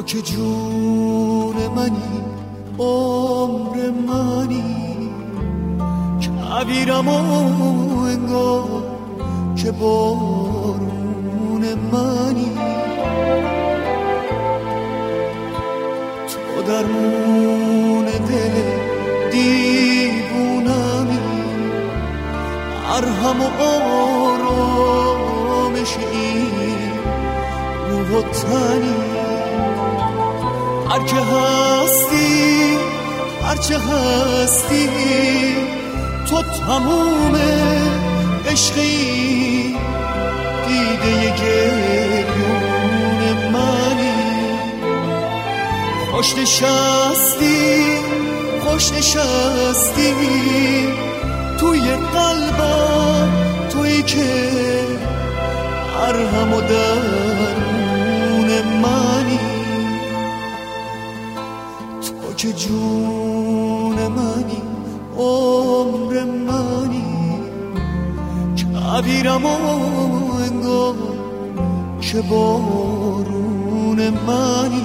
که جون منی، عمر منی، کبیرم و انگار که بارون منی. تو درمون دل دیوونمی، مرهم و آرامش این روح و تنی. هرچه هستی، هرچه هستی، تو تموم عشقی، دیده گریون منی. خوش نشستی، خوش نشستی توی قلبم، تویی که مرهم و درون منی. تو که جون منی، عمر منی، کبیرم و انگار که بارون منی.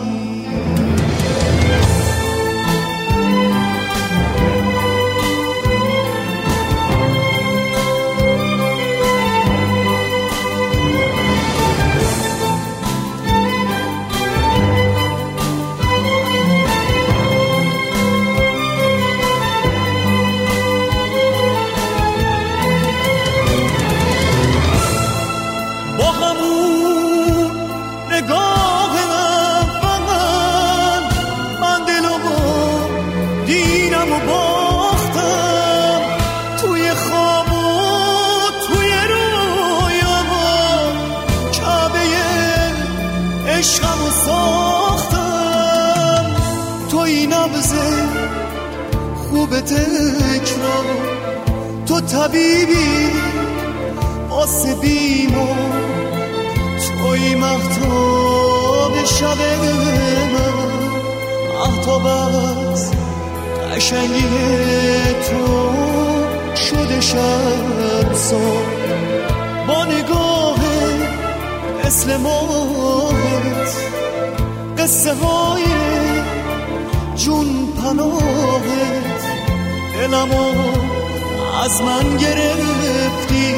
عشقمو ساختم، تو این نبض خوب تکرار، تو طبیبی واسه بیمار، توی مهتاب شب من، مهتاب از قشنگی تو شده شمسار. با نگاه مثل ماهت، قصه های جون پناهت، دلمو از من گرفتی،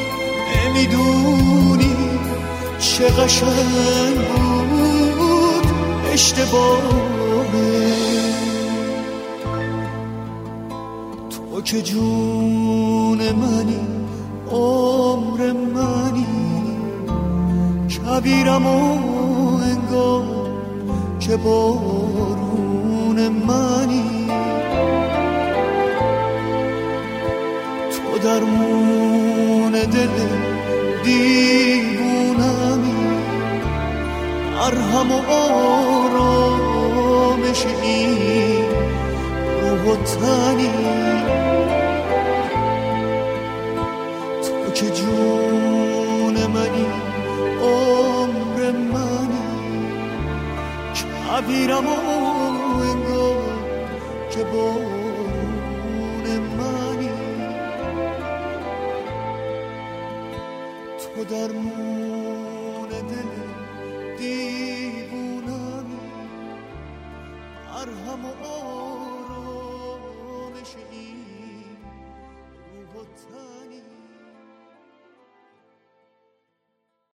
نمیدونی چه قشنگ بود اشتباهت. تو که جون منی، عمر منی، کبیرم و انگار که بارون منی. تو درمون دل دیوونمی، مرهم و آرامش این روح و تنی. تو که جون منی، عمر منی، کبیرم و انگار که بارون منی. تو درمون دل دیوونمی، مرهم و